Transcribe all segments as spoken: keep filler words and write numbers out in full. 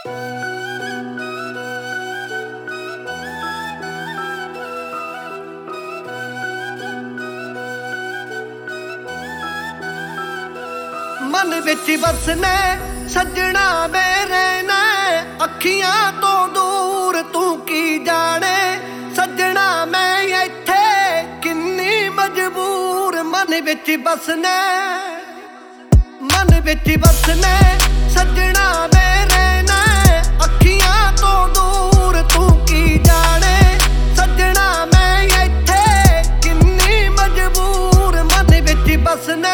मन विच बसने सजना में रहना, अखियां तो दूर तू की जाने। सजना मैं इत्थे किन्नी मजबूर, मन विच बसने मन विच बसने सजना में रहना, अखियां तो दूर तू की जाने। सजना मैं इत्थे किन्नी मजबूर, मन विच बसने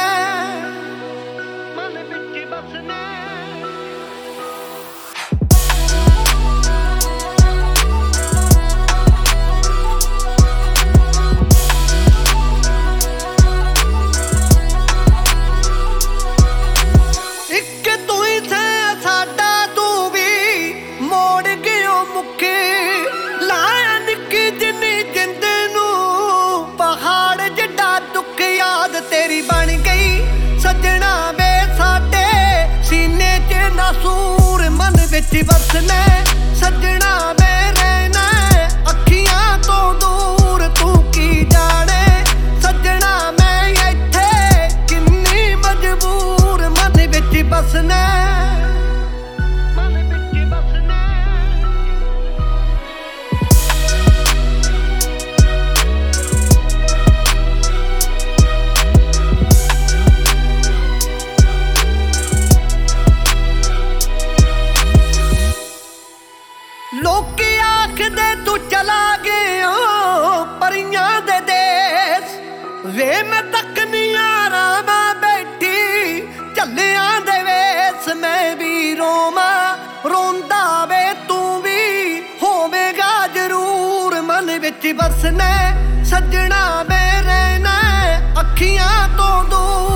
तेरी बन गई सजना वे साडे सीने च नासूर। मन विच बसने सजना वे रहना, अखियां तो दूर तू की जाने। सजना मैं इत्थे किन्नी मजबूर, मन विच बसने लोकी आखदे तू चला गया परियां दे देश, वे मैं तकनियां रामा बैठी झल्लियां दे वेस। मैं भी रोमा रोंदा वे तू भी होवेगा जरूर, मन विच बसने सजना में रहना, अखियां तो दूर